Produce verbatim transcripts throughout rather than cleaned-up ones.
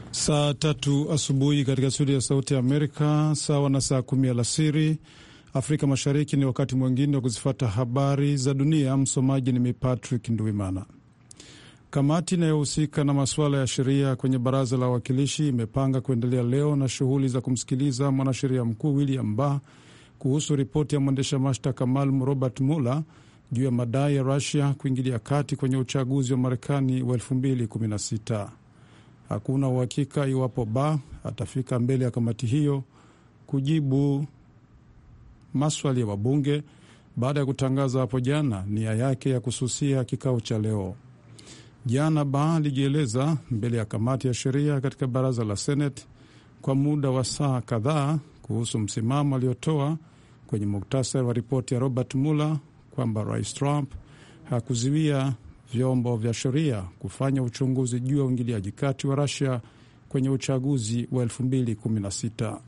Saa tatu asubuhi katika studio ya Sauti ya Amerika, sawa na saa kumi alasiri Afrika Mashariki. Ni wakati mwingine wa kuzifuata habari za dunia. Msomaji ni Patrick Nduimana. Kamati inayohusika na masuala ya sheria kwenye baraza la wawakilishi imepanga kuendelea leo na shughuli za kumsikiliza mwanasheria mkuu William Barr kuhusu ripoti ya mwendesha mashtaka maalum Robert Mueller juu ya madai ya Russia kuingilia kati kwenye uchaguzi wa Marekani wa elfu mbili kumi na sita. Hakuna uhakika iwapo Barr atafika mbele ya kamati hiyo kujibu maswali ya wabunge baada ya kutangaza hapo jana nia yake ya kususia kikao cha leo. Jana Barr alijieleza mbele ya kamati ya sheria katika baraza la Senate kwa muda wa saa kadhaa kuhusu msimamo aliotoa kwenye muktasari wa ripoti ya Robert Mueller kwamba Rais Trump hakuzuia vyombo vya sheria kufanya uchunguzi juu ya uingiliaji kati wa Russia kwenye uchaguzi wa elfu mbili kumi na sita.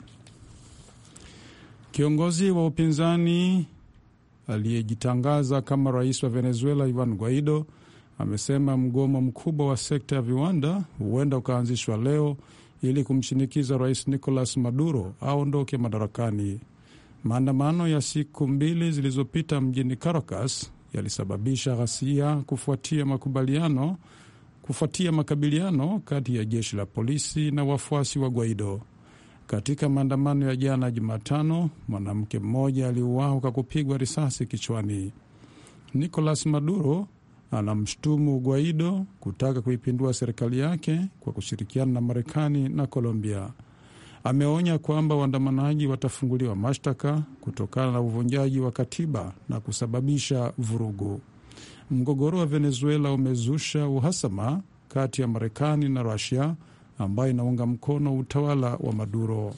Kiongozi wa upinzani aliyejitangaza kama rais wa Venezuela Juan Guaido amesema mgomo mkubwa wa sekta ya viwanda huenda ukaanzishwa leo ili kumshinikiza Rais Nicolas Maduro aondoke madarakani. Maandamano ya siku mbili zilizopita mjini Caracas yalisababisha ghasia kufuatia makubaliano kufuatia makabiliano kati ya jeshi la polisi na wafuasi wa Guaido. Katika maandamano ya jana Jumatano, mwanamke mmoja aliuawa kwa kupigwa risasi kichwani. Nicolas Maduro anamshtumu Guaido kutaka kuipindua serikali yake kwa kushirikiana na Marekani na Colombia. Ameonya kwamba waandamanaji watafunguliwa mashtaka kutokana na uvunjaji wa katiba na kusababisha vurugu. Mgogoro wa Venezuela umezusha uhasama kati ya Marekani na Russia ambayo inaunga mkono utawala wa Maduro.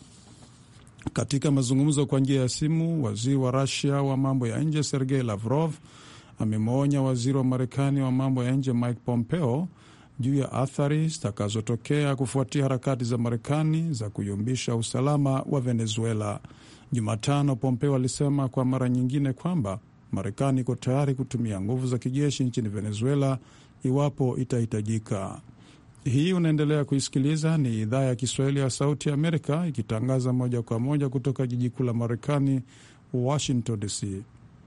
Katika mazungumzo kwa njia ya simu, waziri wa Russia wa mambo ya nje Sergei Lavrov amemwonya waziri wa Marekani wa mambo ya nje Mike Pompeo juu ya athari zitakazotokea kufuatia harakati za Marekani za kuyumbisha usalama wa Venezuela. Jumatano, Pompeo alisema kwa mara nyingine kwamba Marekani iko tayari kutumia nguvu za kijeshi nchini Venezuela iwapo itahitajika. Hii unaendelea kuisikiliza, ni idhaa ya Kiswahili ya Sauti ya Amerika ikitangaza moja kwa moja kutoka jiji kuu la Marekani, Washington D C.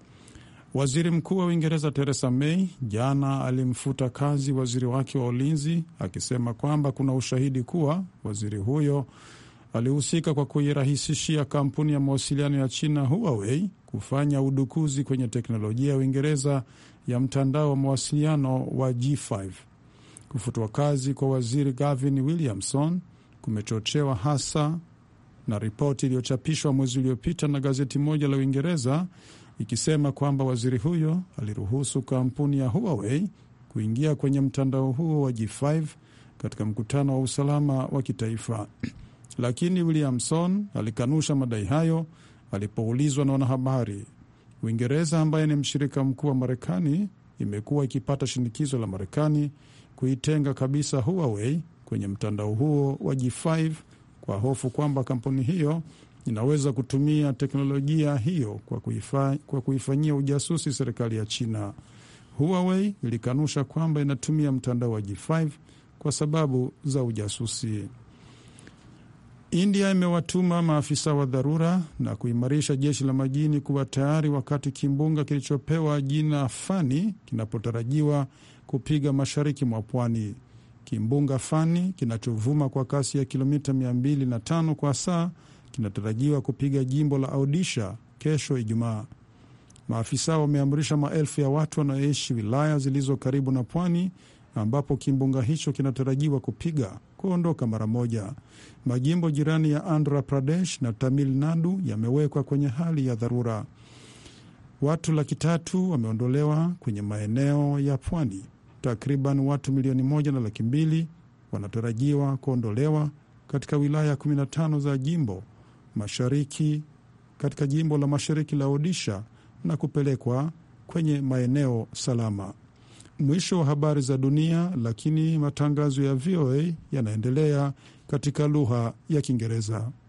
Waziri Mkuu wa Uingereza Theresa May jana alimfuta kazi waziri wake wa ulinzi akisema kwamba kuna ushahidi kuwa waziri huyo alihusika kwa kuirahisishia kampuni ya mawasiliano ya China Huawei kufanya udukuzi kwenye teknolojia ya Uingereza ya mtandao wa mawasiliano wa G five. Kufutwa kazi kwa waziri Gavin Williamson kumechochewa hasa na ripoti iliyochapishwa mwezi uliopita na gazeti moja la Uingereza ikisema kwamba waziri huyo aliruhusu kampuni ya Huawei kuingia kwenye mtandao huo wa G five katika mkutano wa usalama wa kitaifa. Lakini Williamson alikanusha madai hayo alipoulizwa na wanahabari. Uingereza ambaye ni mshirika mkuu wa Marekani imekuwa ikipata shinikizo la Marekani kuitenga kabisa Huawei kwenye mtandao huo wa G five kwa hofu kwamba kampuni hiyo inaweza kutumia teknolojia hiyo kwa, kuifa, kwa kuifanyia ujasusi serikali ya China. Huawei ilikanusha kwamba inatumia mtandao wa G five kwa sababu za ujasusi. India imewatuma maafisa wa dharura na kuimarisha jeshi la majini kuwa tayari wakati kimbunga kilichopewa jina Fani kinapotarajiwa kupiga mashariki mwa pwani. Kimbunga Fani kinachovuma kwa kasi ya kilomita mia mbili na tano kwa saa kinatarajiwa kupiga jimbo la Odisha kesho Ijumaa. Maafisa wameamrisha maelfu ya watu wanaoishi wilaya zilizo karibu na pwani ambapo kimbunga hicho kinatarajiwa kupiga kuondoka mara moja. Majimbo jirani ya Andhra Pradesh na Tamil Nadu yamewekwa kwenye hali ya dharura. Watu laki tatu wameondolewa kwenye maeneo ya pwani. Takriban watu milioni moja na laki mbili wanatarajiwa kuondolewa katika wilaya kumi na tano za jimbo mashariki katika jimbo la mashariki la Odisha na kupelekwa kwenye maeneo salama. Mwisho wa habari za dunia, lakini matangazo ya V O A yanaendelea katika lugha ya Kiingereza.